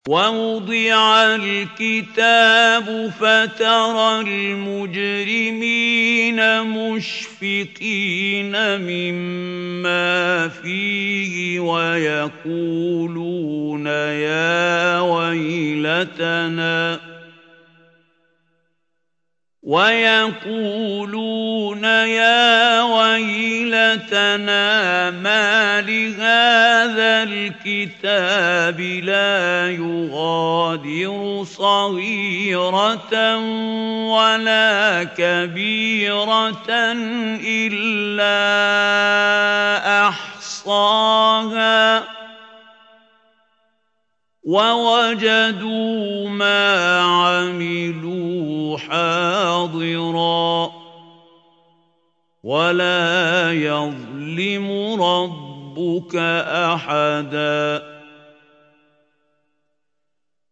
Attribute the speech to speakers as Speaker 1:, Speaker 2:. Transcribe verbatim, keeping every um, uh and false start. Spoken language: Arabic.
Speaker 1: وَوُضِعَ الْكِتَابُ فَتَرَى الْمُجْرِمِينَ مُشْفِقِينَ مِمَّا فِيهِ وَيَقُولُونَ يَا وَيْلَتَنَا وَيَقُولُونَ يَا وَيْلَتَنَا مَالِ هَٰذَا الْكِتَابِ لَا يُغَادِرُ صَغِيرَةً وَلَا كَبِيرَةً إِلَّا أَحْصَاهَا وَوَجَدُوا مَا عَمِلُوا حَاضِرًا وَلَا يَظْلِمُ رَبُّكَ أَحَدًا